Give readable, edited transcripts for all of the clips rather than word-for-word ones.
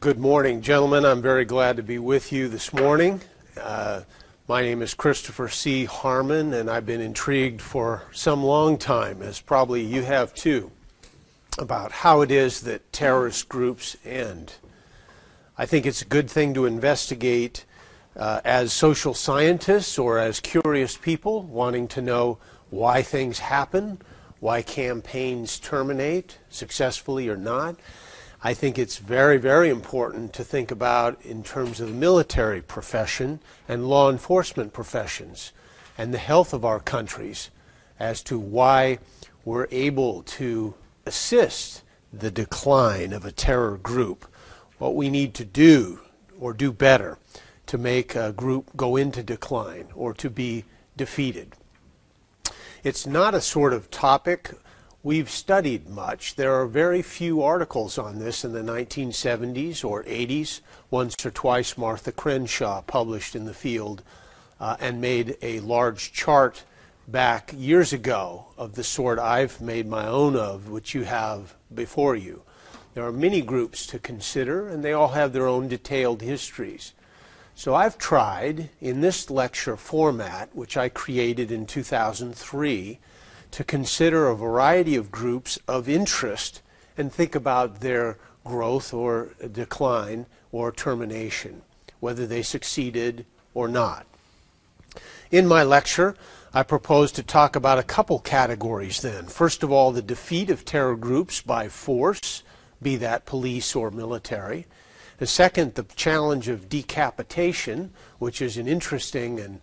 Good morning, gentlemen. I'm very glad to be with you this morning. My name is Christopher C. Harmon, and I've been intrigued for some long time, as probably you have too, about how it is that terrorist groups end. I think it's a good thing to investigate as social scientists or as curious people wanting to know why things happen, why campaigns terminate successfully or not. I think it's very, very important to think about in terms of the military profession and law enforcement professions and the health of our countries as to why we're able to assist the decline of a terror group, what we need to do or do better to make a group go into decline or to be defeated. It's not a sort of topic we've studied much. There are very few articles on this in the 1970s or 80s. Once or twice Martha Crenshaw published in the field and made a large chart back years ago of the sort I've made my own of, which you have before you. There are many groups to consider, and they all have their own detailed histories. So I've tried, in this lecture format, which I created in 2003, to consider a variety of groups of interest and think about their growth or decline or termination, whether they succeeded or not. In my lecture, I propose to talk about a couple categories then. First of all, the defeat of terror groups by force, be that police or military. The second, the challenge of decapitation, which is an interesting and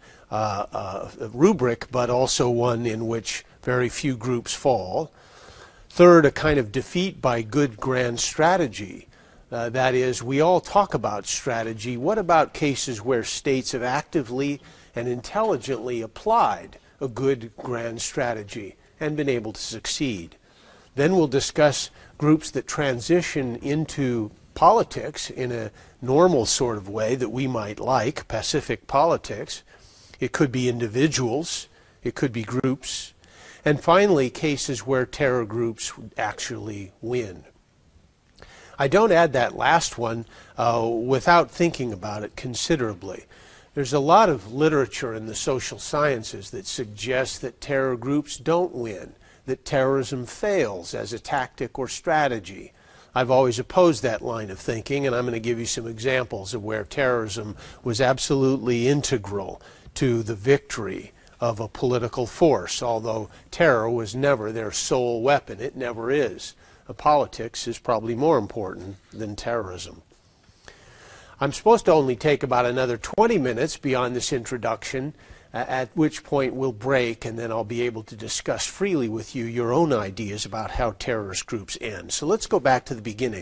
rubric, but also one in which very few groups fall. Third, a kind of defeat by good grand strategy. That is, we all talk about strategy. What about cases where states have actively and intelligently applied a good grand strategy and been able to succeed? Then we'll discuss groups that transition into politics in a normal sort of way that we might like, pacific politics. It could be individuals, it could be groups, and finally cases where terror groups actually win. I don't add that last one without thinking about it considerably. There's a lot of literature in the social sciences that suggests that terror groups don't win, that terrorism fails as a tactic or strategy. I've always opposed that line of thinking, and I'm going to give you some examples of where terrorism was absolutely integral to the victory of a political force, although terror was never their sole weapon. It never is. Politics is probably more important than terrorism. I'm supposed to only take about another 20 minutes beyond this introduction, at which point we'll break, and then I'll be able to discuss freely with you your own ideas about how terrorist groups end. So let's go back to the beginning.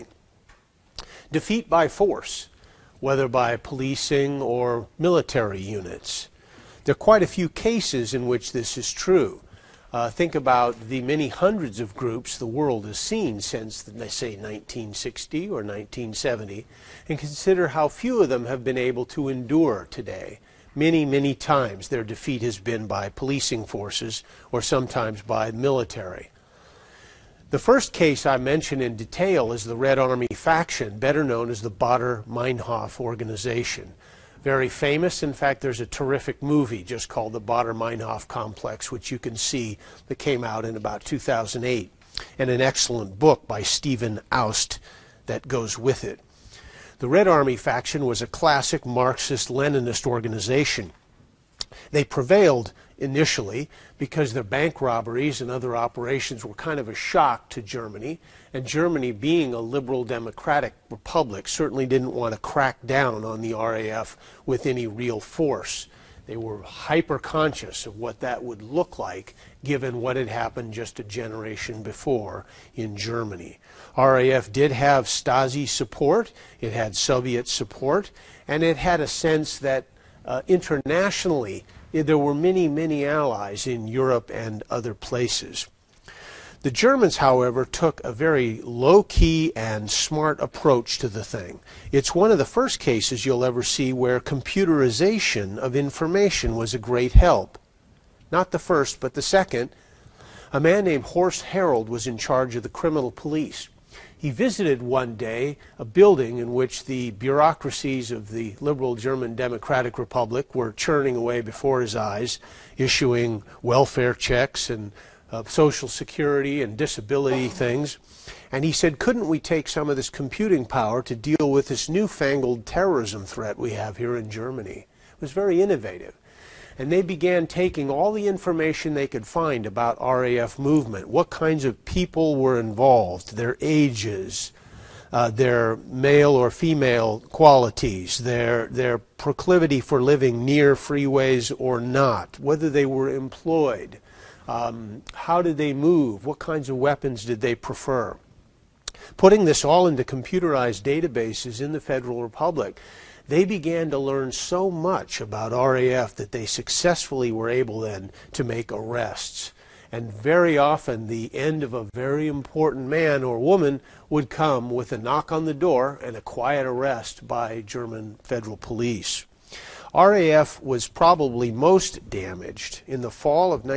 Defeat by force, whether by policing or military units. There are quite a few cases in which this is true. Think about the many hundreds of groups the world has seen since, say, 1960 or 1970, and consider how few of them have been able to endure today. Many, many times their defeat has been by policing forces or sometimes by military. The first case I mention in detail is the Red Army faction, better known as the Baader-Meinhof organization. Very famous. In fact, there's a terrific movie just called the Baader-Meinhof Complex, which you can see, that came out in about 2008, and an excellent book by Stephen Aust that goes with it. The Red Army faction was a classic Marxist-Leninist organization. They prevailed initially because their bank robberies and other operations were kind of a shock to Germany, and Germany, being a liberal democratic republic, certainly didn't want to crack down on the RAF with any real force. They were hyper-conscious of what that would look like given what had happened just a generation before in Germany. RAF did have Stasi support, it had Soviet support, and it had a sense that internationally there were many, many allies in Europe and other places. The Germans, however, took a very low-key and smart approach to the thing. It's one of the first cases you'll ever see where computerization of information was a great help. Not the first, but the second. A man named Horst Herold was in charge of the criminal police. He visited one day a building in which the bureaucracies of the liberal German Democratic Republic were churning away before his eyes, issuing welfare checks and Social Security and disability things. And he said, couldn't we take some of this computing power to deal with this newfangled terrorism threat we have here in Germany? It was very innovative. And they began taking all the information they could find about RAF movement, what kinds of people were involved, their ages, their male or female qualities, their proclivity for living near freeways or not, whether they were employed, how did they move, what kinds of weapons did they prefer. Putting this all into computerized databases in the Federal Republic, they began to learn so much about RAF that they successfully were able then to make arrests. And very often the end of a very important man or woman would come with a knock on the door and a quiet arrest by German federal police. RAF was probably most damaged in the fall of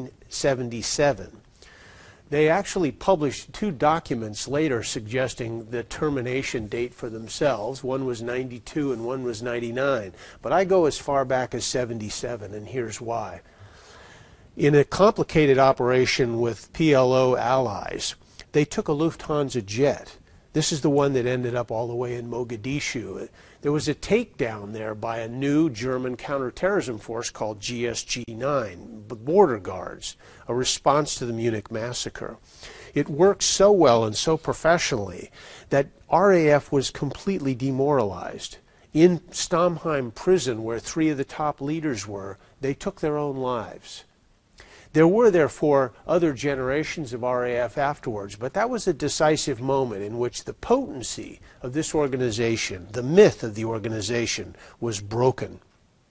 1977. They actually published 2 documents later suggesting the termination date for themselves. One was 92 and one was 99. But I go as far back as 77, and here's why. In a complicated operation with PLO allies, they took a Lufthansa jet. This is the one that ended up all the way in Mogadishu. There was a takedown there by a new German counterterrorism force called GSG-9, the border guards, a response to the Munich massacre. It worked so well and so professionally that RAF was completely demoralized. In Stammheim prison, where 3 of the top leaders were, they took their own lives. There were, therefore, other generations of RAF afterwards, but that was a decisive moment in which the potency of this organization, the myth of the organization, was broken.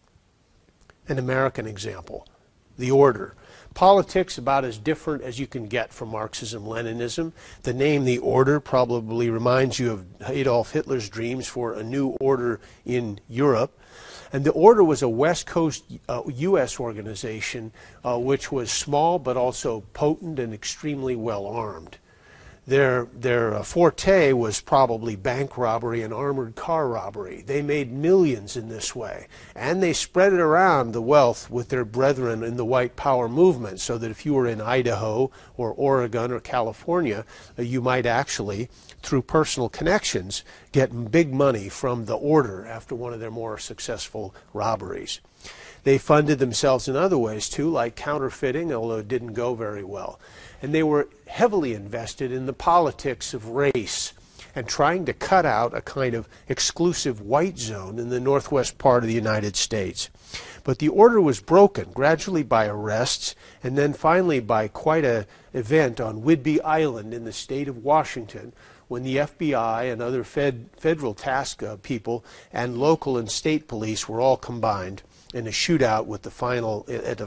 An American example, the Order. Politics about as different as you can get from Marxism-Leninism. The name the Order probably reminds you of Adolf Hitler's dreams for a new order in Europe. And the Order was a West Coast U.S. organization which was small but also potent and extremely well armed. Their forte was probably bank robbery and armored car robbery. They made millions in this way. And they spread it around the wealth with their brethren in the white power movement, so that if you were in Idaho or Oregon or California, you might actually, through personal connections, get big money from the Order after one of their more successful robberies. They funded themselves in other ways too, like counterfeiting, although it didn't go very well. And they were heavily invested in the politics of race and trying to cut out a kind of exclusive white zone in the northwest part of the United States. But the Order was broken gradually by arrests and then finally by quite an event on Whidbey Island in the state of Washington, when the FBI and other federal task people and local and state police were all combined in a shootout with a final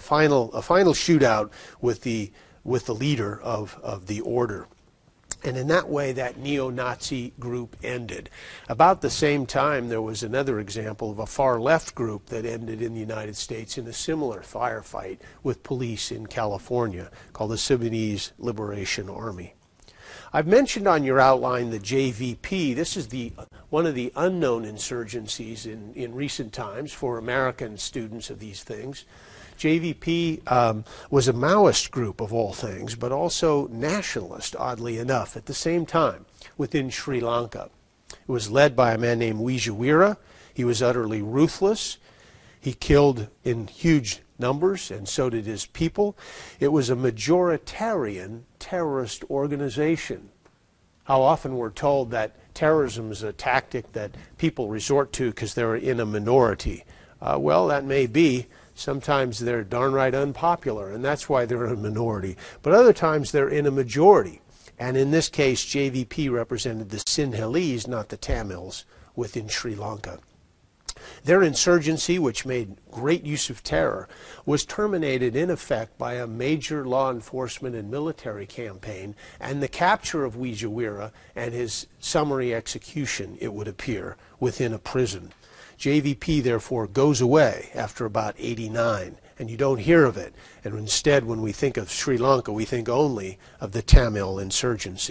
shootout with the leader of the Order. And in that way, that neo-Nazi group ended. About the same time, there was another example of a far-left group that ended in the United States in a similar firefight with police in California called the Sudanese Liberation Army. I've mentioned on your outline the JVP. This is one of the unknown insurgencies in recent times for American students of these things. JVP was a Maoist group of all things, but also nationalist, oddly enough, at the same time within Sri Lanka. It was led by a man named Wijawira. He was utterly ruthless. He killed in huge numbers, and so did his people. It was a majoritarian terrorist organization. How often we're told that terrorism is a tactic that people resort to because they're in a minority. Well, that may be. Sometimes they're darn right unpopular, and that's why they're a minority. But other times they're in a majority. And in this case, JVP represented the Sinhalese, not the Tamils, within Sri Lanka. Their insurgency, which made great use of terror, was terminated in effect by a major law enforcement and military campaign and the capture of Wijawira and his summary execution, it would appear, within a prison. JVP, therefore, goes away after about 89, and you don't hear of it. And instead, when we think of Sri Lanka, we think only of the Tamil insurgency.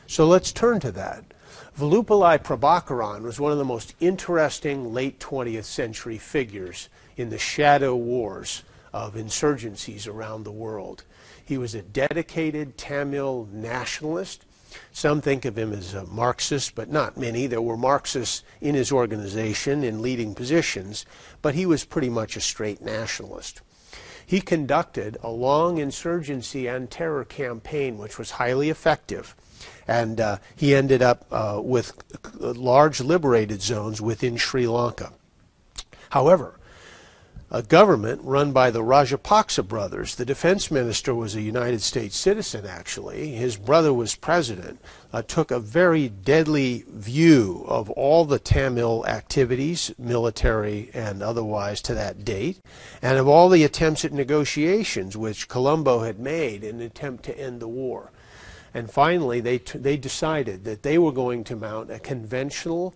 So let's turn to that. Vallupillai Prabhakaran was one of the most interesting late 20th century figures in the shadow wars of insurgencies around the world. He was a dedicated Tamil nationalist. Some think of him as a Marxist, but not many. There were Marxists in his organization in leading positions, but he was pretty much a straight nationalist. He conducted a long insurgency and terror campaign, which was highly effective. And he ended up with large liberated zones within Sri Lanka. However, a government run by the Rajapaksa brothers, the defense minister was a United States citizen actually, his brother was president, took a very deadly view of all the Tamil activities, military and otherwise to that date, and of all the attempts at negotiations which Colombo had made in an attempt to end the war. And finally, they decided that they were going to mount a conventional,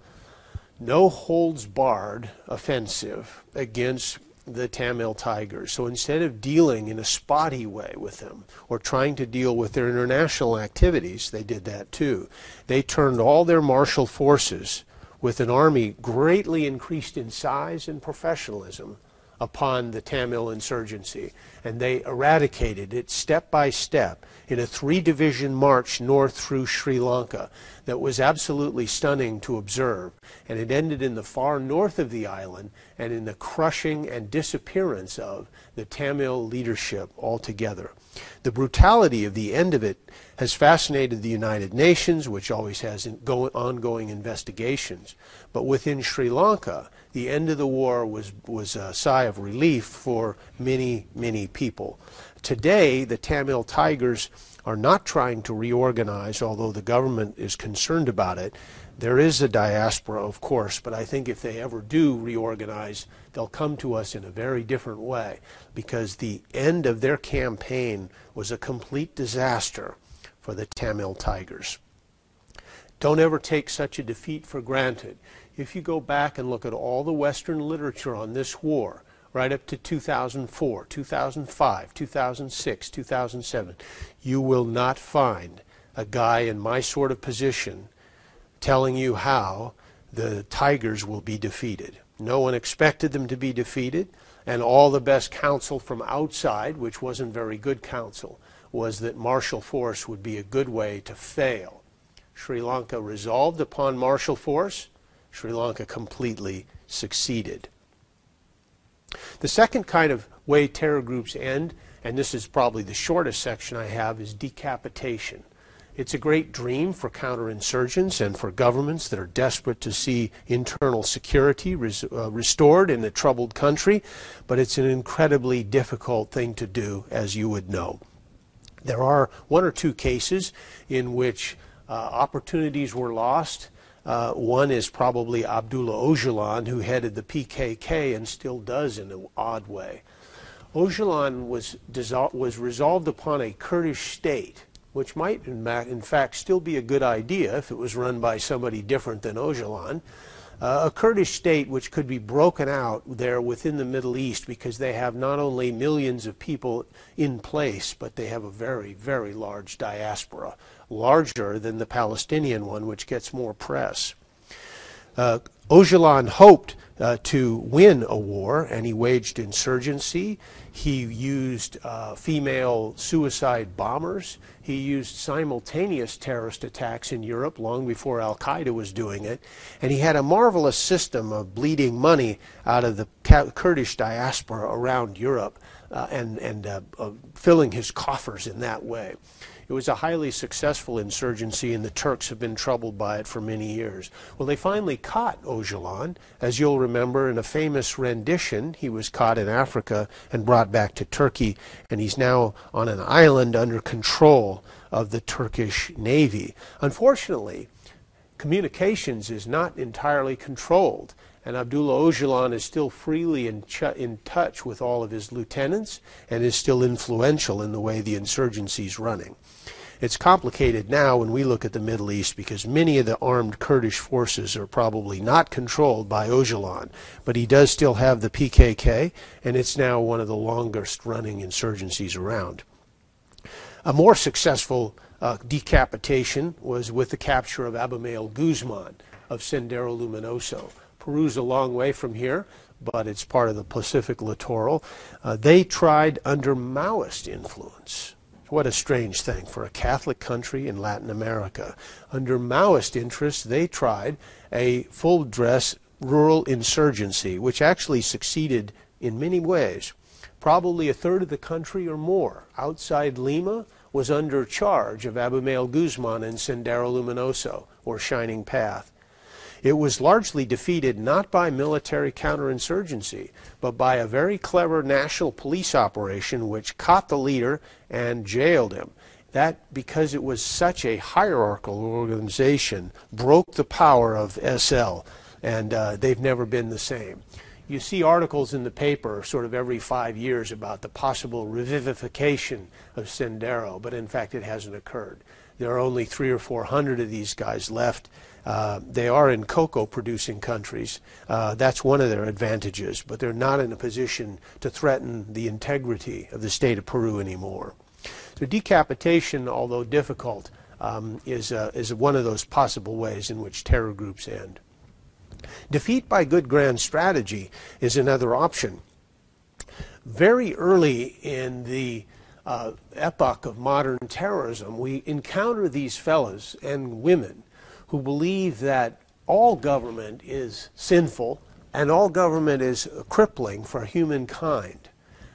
no-holds-barred offensive against the Tamil Tigers. So instead of dealing in a spotty way with them or trying to deal with their international activities, they did that too. They turned all their martial forces with an army greatly increased in size and professionalism upon the Tamil insurgency, and they eradicated it step by step in a 3-division march north through Sri Lanka that was absolutely stunning to observe, and it ended in the far north of the island and in the crushing and disappearance of the Tamil leadership altogether. The brutality of the end of it has fascinated the United Nations, which always has ongoing investigations. But within Sri Lanka, the end of the war was a sigh of relief for many, many people. Today, the Tamil Tigers are not trying to reorganize, although the government is concerned about it. There is a diaspora, of course, but I think if they ever do reorganize, they'll come to us in a very different way, because the end of their campaign was a complete disaster for the Tamil Tigers. Don't ever take such a defeat for granted. If you go back and look at all the Western literature on this war, right up to 2004, 2005, 2006, 2007, you will not find a guy in my sort of position telling you how the Tigers will be defeated. No one expected them to be defeated, and all the best counsel from outside, which wasn't very good counsel, was that martial force would be a good way to fail. Sri Lanka resolved upon martial force. Sri Lanka completely succeeded. The second kind of way terror groups end, and this is probably the shortest section I have, is decapitation. It's a great dream for counterinsurgents and for governments that are desperate to see internal security restored in a troubled country, but it's an incredibly difficult thing to do, as you would know. There are 1 or 2 cases in which opportunities were lost. One is probably Abdullah Öcalan, who headed the PKK and still does in an odd way. Öcalan was resolved upon a Kurdish state, which might in fact still be a good idea if it was run by somebody different than Öcalan. A Kurdish state which could be broken out there within the Middle East, because they have not only millions of people in place, but they have a very, very large diaspora, larger than the Palestinian one, which gets more press. Öcalan hoped to win a war, and he waged insurgency. He used female suicide bombers. He used simultaneous terrorist attacks in Europe long before Al-Qaeda was doing it. And he had a marvelous system of bleeding money out of the Kurdish diaspora around Europe and filling his coffers in that way. It was a highly successful insurgency, and the Turks have been troubled by it for many years. Well, they finally caught Öcalan. As you'll remember, in a famous rendition, he was caught in Africa and brought back to Turkey, and he's now on an island under control of the Turkish Navy. Unfortunately, communications is not entirely controlled, and Abdullah Öcalan is still freely in touch with all of his lieutenants and is still influential in the way the insurgency is running. It's complicated now when we look at the Middle East, because many of the armed Kurdish forces are probably not controlled by Öcalan, but he does still have the PKK, and it's now one of the longest running insurgencies around. A more successful decapitation was with the capture of Abimael Guzman of Sendero Luminoso. Peru's a long way from here, but it's part of the Pacific littoral. They tried under Maoist influence. What a strange thing for a Catholic country in Latin America. Under Maoist interest, they tried a full-dress rural insurgency, which actually succeeded in many ways. Probably a third of the country or more outside Lima was under charge of Abimael Guzman and Sendero Luminoso, or Shining Path. It was largely defeated not by military counterinsurgency, but by a very clever national police operation which caught the leader and jailed him. That, because it was such a hierarchical organization, broke the power of SL, and they've never been the same. You see articles in the paper sort of every 5 years about the possible revivification of Sendero, but in fact it hasn't occurred. There are only 300 or 400 of these guys left. They are in cocoa-producing countries. That's one of their advantages, but they're not in a position to threaten the integrity of the state of Peru anymore. So decapitation, although difficult, is one of those possible ways in which terror groups end. Defeat by good grand strategy is another option. Very early in the epoch of modern terrorism, we encounter these fellows and women who believe that all government is sinful and all government is crippling for humankind.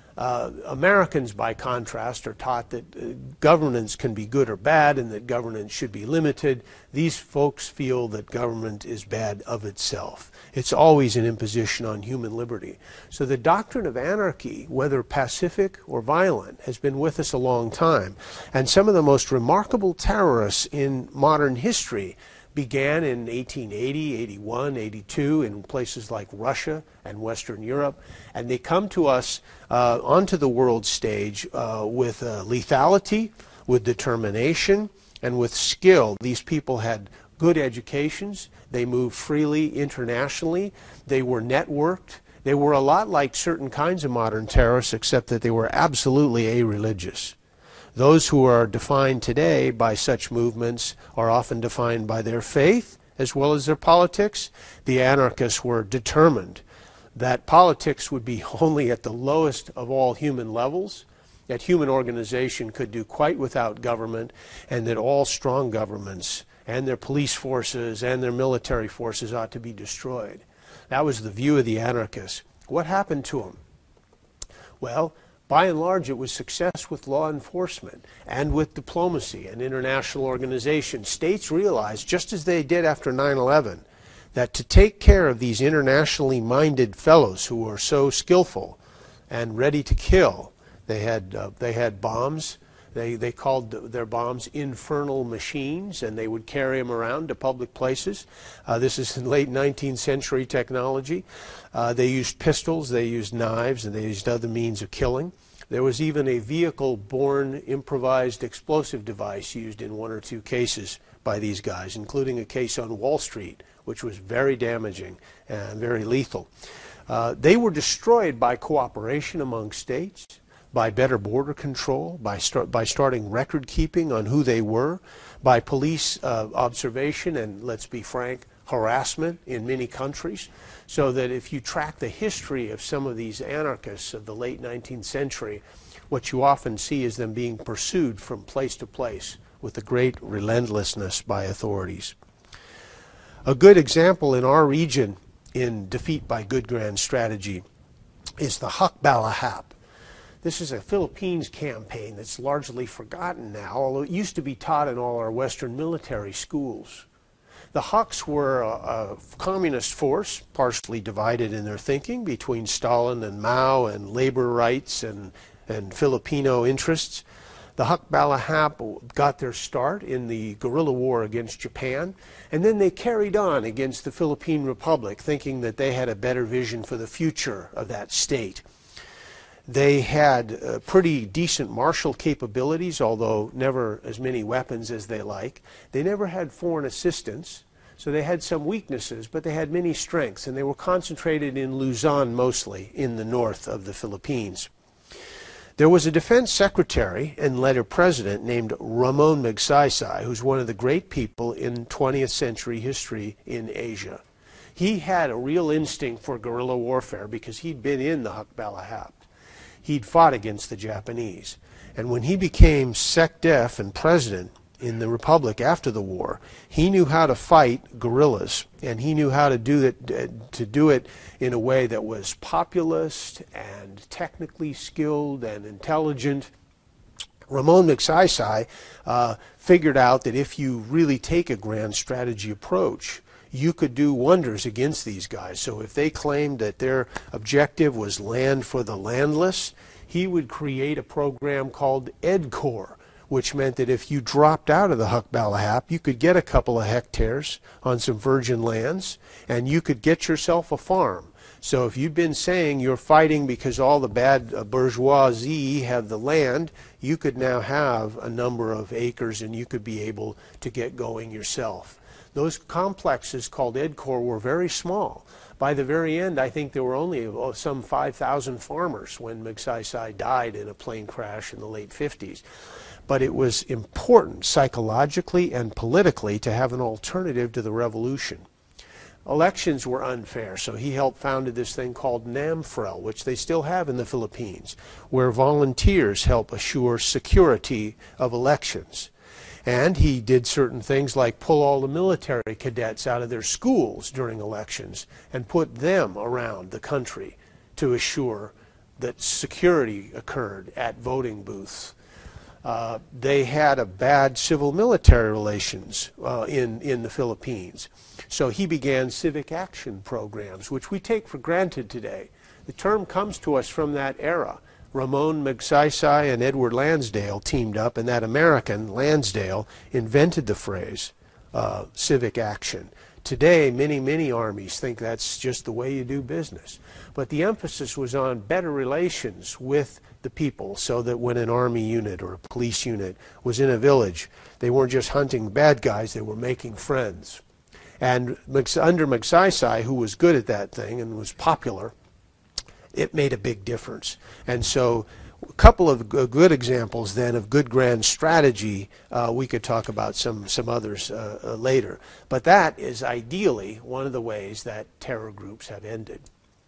Americans, by contrast, are taught that governance can be good or bad and that governance should be limited. These folks feel that government is bad of itself. It's always an imposition on human liberty. So the doctrine of anarchy, whether pacific or violent, has been with us a long time. And some of the most remarkable terrorists in modern history began in 1880, 81, 82 in places like Russia and Western Europe, and they come to us onto the world stage with lethality, with determination, and with skill. These people had good educations, they moved freely internationally, they were networked, they were a lot like certain kinds of modern terrorists except that they were absolutely a-religious. Those who are defined today by such movements are often defined by their faith as well as their politics. The anarchists were determined that politics would be only at the lowest of all human levels, that human organization could do quite without government, and that all strong governments and their police forces and their military forces ought to be destroyed. That was the view of the anarchists. What happened to them? Well, by and large, it was success with law enforcement and with diplomacy and international organization. States realized, just as they did after 9/11, that to take care of these internationally minded fellows who were so skillful and ready to kill, they had bombs. They called their bombs infernal machines, and they would carry them around to public places. This is in late 19th century technology. They used pistols, they used knives, and they used other means of killing. There was even a vehicle-borne improvised explosive device used in 1 or 2 cases by these guys, including a case on Wall Street, which was very damaging and very lethal. They were destroyed by cooperation among states, by better border control, by starting record keeping on who they were, by police observation and, let's be frank, harassment in many countries, so that if you track the history of some of these anarchists of the late 19th century, what you often see is them being pursued from place to place with a great relentlessness by authorities. A good example in our region in defeat by good grand strategy is the Hakbalahap. This is a Philippines campaign that's largely forgotten now, although it used to be taught in all our Western military schools. The Huks were a communist force, partially divided in their thinking between Stalin and Mao and labor rights and Filipino interests. The Hakbalahap got their start in the guerrilla war against Japan, and then they carried on against the Philippine Republic, thinking that they had a better vision for the future of that state. They had pretty decent martial capabilities, although never as many weapons as they like. They never had foreign assistance, so they had some weaknesses, but they had many strengths, and they were concentrated in Luzon mostly, in the north of the Philippines. There was a defense secretary and later president named Ramon Magsaysay, who's one of the great people in 20th century history in Asia. He had a real instinct for guerrilla warfare because he'd been in the Hukbalahap. He'd fought against the Japanese. And when he became SecDef and president in the Republic after the war, he knew how to fight guerrillas, and he knew how to do it in a way that was populist and technically skilled and intelligent. Ramon Magsaysay figured out that if you really take a grand strategy approach, you could do wonders against these guys. So if they claimed that their objective was land for the landless, he would create a program called EDCOR, which meant that if you dropped out of the Hukbalahap, you could get a couple of hectares on some virgin lands, and you could get yourself a farm. So if you've been saying you're fighting because all the bad bourgeoisie have the land, you could now have a number of acres and you could be able to get going yourself. Those complexes called EDCOR were very small. By the very end, I think there were only some 5,000 farmers when Magsaysay died in a plane crash in the late 50s. But it was important psychologically and politically to have an alternative to the revolution. Elections were unfair, so he helped founded this thing called NAMFREL, which they still have in the Philippines, where volunteers help assure security of elections. And he did certain things like pull all the military cadets out of their schools during elections and put them around the country to assure that security occurred at voting booths. They had a bad civil-military relations in the Philippines. So he began civic action programs, which we take for granted today. The term comes to us from that era. Ramon Magsaysay and Edward Lansdale teamed up, and that American, Lansdale, invented the phrase civic action. Today, many armies think that's just the way you do business. But the emphasis was on better relations with the people, so that when an army unit or a police unit was in a village, they weren't just hunting bad guys, they were making friends. And under Magsaysay, who was good at that thing and was popular, it made a big difference. And so a couple of good examples then of good grand strategy. We could talk about some others later. But that is ideally one of the ways that terror groups have ended.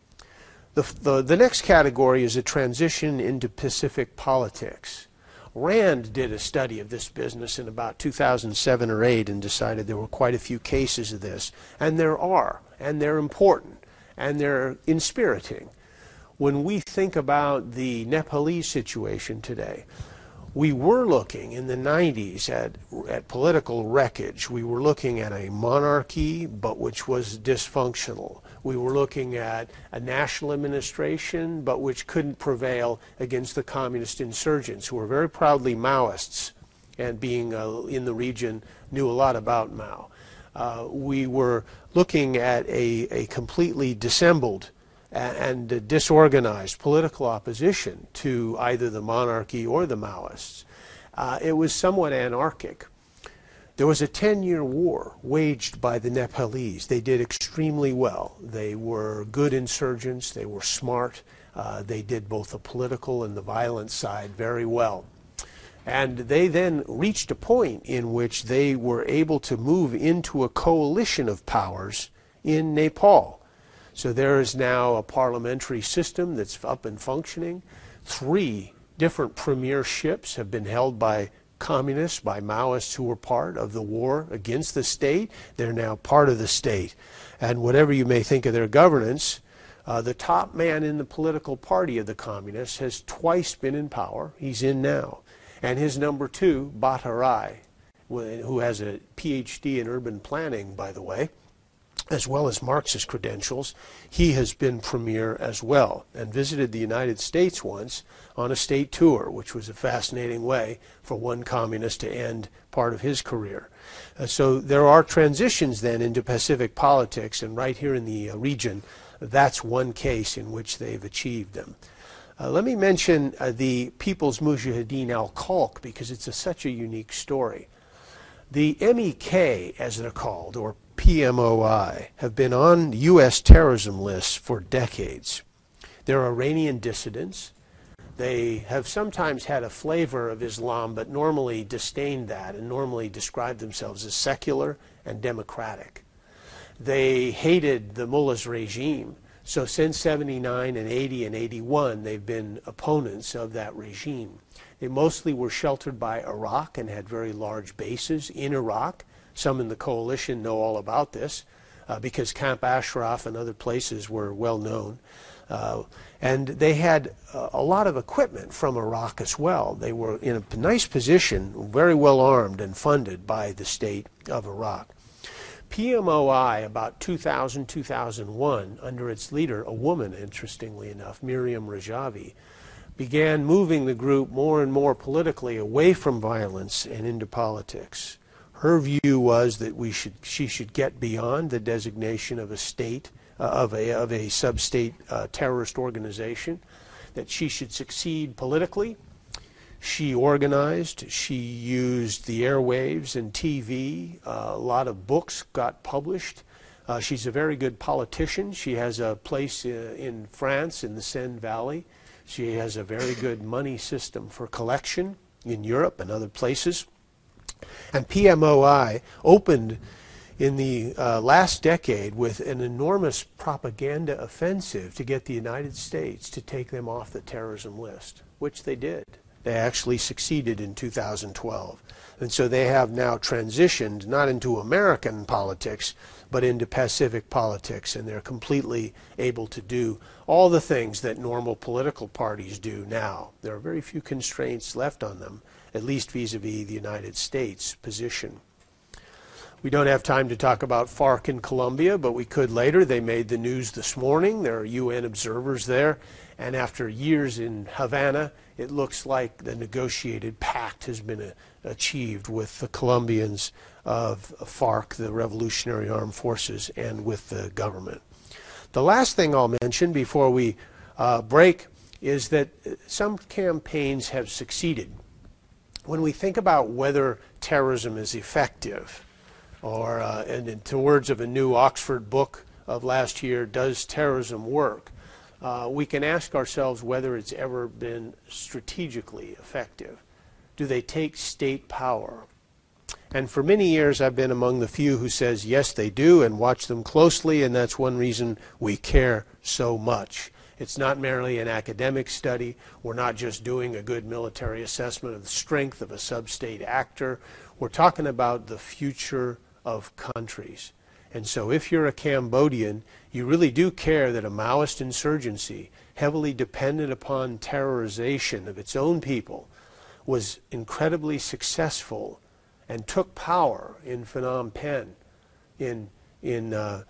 The next category is a transition into Pacific politics. Rand did a study of this business in about 2007 or 8 and decided there were quite a few cases of this. And there are, and they're important, and they're inspiriting. When we think about the Nepalese situation today, we were looking in the 90s at political wreckage. We were looking at a monarchy, but which was dysfunctional. We were looking at a national administration, but which couldn't prevail against the communist insurgents, who were very proudly Maoists, and being in the region knew a lot about Mao. We were looking at a completely dissembled and disorganized political opposition to either the monarchy or the Maoists. It was somewhat anarchic. There was a 10-year war waged by the Nepalese. They did extremely well. They were good insurgents. They were smart. They did both the political and the violent side very well. And they then reached a point in which they were able to move into a coalition of powers in Nepal. So there is now a parliamentary system that's up and functioning. 3 different premierships have been held by communists, by Maoists who were part of the war against the state. They're now part of the state. And whatever you may think of their governance, the top man in the political party of the communists has twice been in power. He's in now. And his number 2, Bhattarai, who has a PhD in urban planning, by the way, as well as Marxist credentials, he has been premier as well and visited the United States once on a state tour, which was a fascinating way for one communist to end part of his career. So there are transitions then into Pacific politics, and right here in the region, that's one case in which they've achieved them. Let me mention the People's Mujahideen al-Khalq, because it's such a unique story. The MEK, as they're called, or PMOI, have been on U.S. terrorism lists for decades. They're Iranian dissidents. They have sometimes had a flavor of Islam, but normally disdained that and normally described themselves as secular and democratic. They hated the mullah's regime. So since 79 and 80 and 81, they've been opponents of that regime. They mostly were sheltered by Iraq and had very large bases in Iraq. Some in the coalition know all about this because Camp Ashraf and other places were well known. And they had a lot of equipment from Iraq as well. They were in a nice position, very well armed and funded by the state of Iraq. PMOI, about 2000, 2001, under its leader, a woman, interestingly enough, Miriam Rajavi, began moving the group more and more politically away from violence and into politics. Her view was that she should get beyond the designation of a state, of a sub-state terrorist organization, that she should succeed politically. She organized, she used the airwaves and TV, a lot of books got published. She's a very good politician. She has a place in France in the Seine Valley. She has a very good money system for collection in Europe and other places. And PMOI opened in the last decade with an enormous propaganda offensive to get the United States to take them off the terrorism list, which they did. They actually succeeded in 2012. And so they have now transitioned not into American politics, but into Pacific politics, and they're completely able to do all the things that normal political parties do now. There are very few constraints left on them, at least vis-a-vis the United States position. We don't have time to talk about FARC in Colombia, but we could later. They made the news this morning. There are UN observers there. And after years in Havana, it looks like the negotiated pact has been achieved with the Colombians of FARC, the Revolutionary Armed Forces, and with the government. The last thing I'll mention before we break is that some campaigns have succeeded. When we think about whether terrorism is effective, or and in the words of a new Oxford book of last year, does terrorism work? We can ask ourselves whether it's ever been strategically effective. Do they take state power? And for many years I've been among the few who says yes they do and watch them closely, and that's one reason we care so much. It's not merely an academic study. We're not just doing a good military assessment of the strength of a sub-state actor. We're talking about the future of countries. And so if you're a Cambodian, you really do care that a Maoist insurgency, heavily dependent upon terrorization of its own people, was incredibly successful and took power in Phnom Penh in the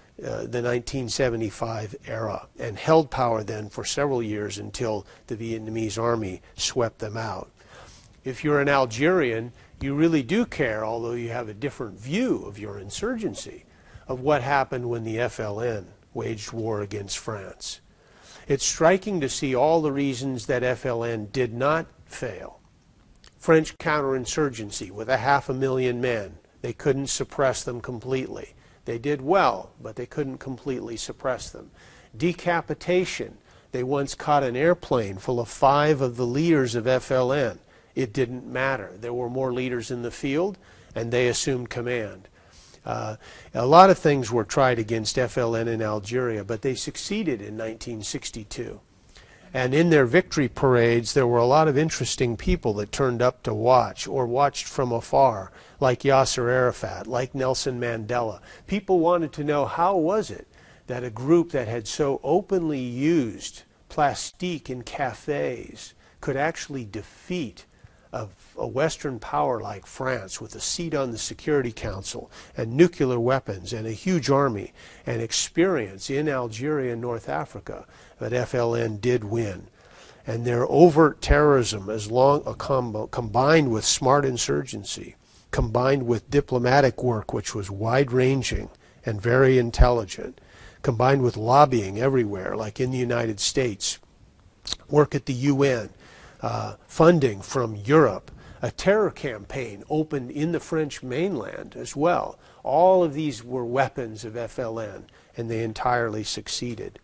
1975 era, and held power then for several years until the Vietnamese army swept them out. If you're an Algerian, you really do care, although you have a different view of your insurgency, of what happened when the FLN waged war against France. It's striking to see all the reasons that FLN did not fail. French counterinsurgency with 500,000 men. They couldn't suppress them completely. They did well, but they couldn't completely suppress them. Decapitation. They once caught an airplane full of 5 of the leaders of FLN. It didn't matter. There were more leaders in the field, and they assumed command. A lot of things were tried against FLN in Algeria, but they succeeded in 1962. And in their victory parades, there were a lot of interesting people that turned up to watch, or watched from afar, like Yasser Arafat, like Nelson Mandela. People wanted to know, how was it that a group that had so openly used plastique in cafes could actually defeat a Western power like France with a seat on the Security Council and nuclear weapons and a huge army and experience in Algeria and North Africa, that FLN did win. And their overt terrorism, combined with smart insurgency, combined with diplomatic work, which was wide-ranging and very intelligent, combined with lobbying everywhere, like in the United States, work at the UN, funding from Europe, a terror campaign opened in the French mainland as well. All of these were weapons of FLN, and they entirely succeeded.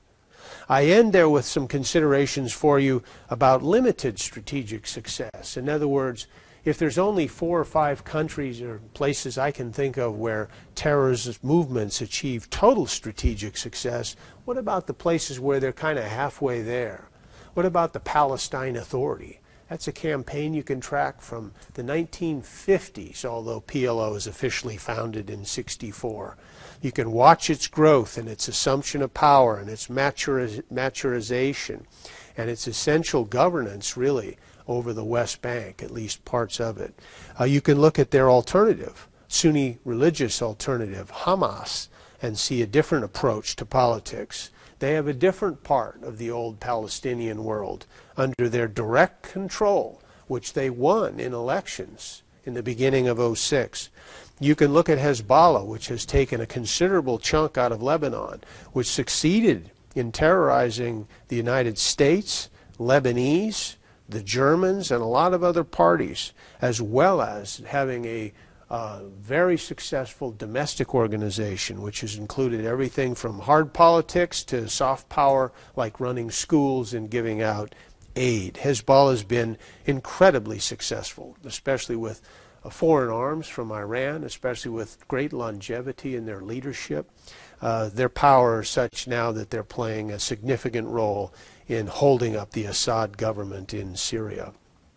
I end there with some considerations for you about limited strategic success. In other words, if there's only 4 or 5 countries or places I can think of where terrorist movements achieve total strategic success, what about the places where they're kind of halfway there? What about the Palestine Authority? That's a campaign you can track from the 1950s, although PLO is officially founded in '64. You can watch its growth and its assumption of power and its maturization and its essential governance, really, over the West Bank, at least parts of it. You can look at their alternative, Sunni religious alternative, Hamas, and see a different approach to politics. They have a different part of the old Palestinian world under their direct control, which they won in elections in the beginning of '06. You can look at Hezbollah, which has taken a considerable chunk out of Lebanon, which succeeded in terrorizing the United States, Lebanese, the Germans, and a lot of other parties, as well as having a very successful domestic organization, which has included everything from hard politics to soft power, like running schools and giving out aid. Hezbollah has been incredibly successful, especially with foreign arms from Iran, especially with great longevity in their leadership. Their power is such now that they're playing a significant role in holding up the Assad government in Syria.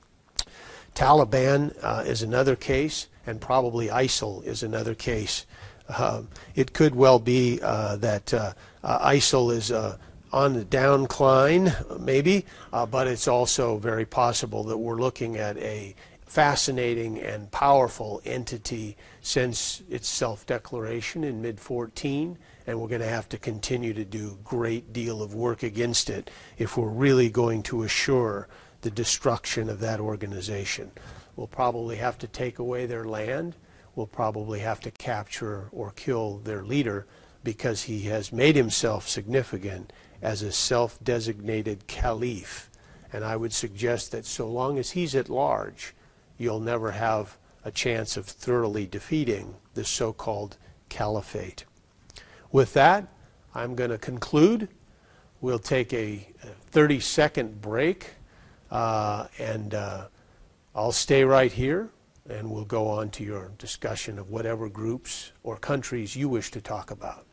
Taliban is another case, and probably ISIL is another case. It could well be that ISIL is on the downcline, maybe, but it's also very possible that we're looking at a fascinating and powerful entity since its self-declaration in mid-14, and we're going to have to continue to do a great deal of work against it if we're really going to assure the destruction of that organization. We'll probably have to take away their land. We'll probably have to capture or kill their leader because he has made himself significant as a self-designated caliph. And I would suggest that so long as he's at large, you'll never have a chance of thoroughly defeating the so-called caliphate. With that, I'm going to conclude. We'll take a 30-second break, and I'll stay right here, and we'll go on to your discussion of whatever groups or countries you wish to talk about.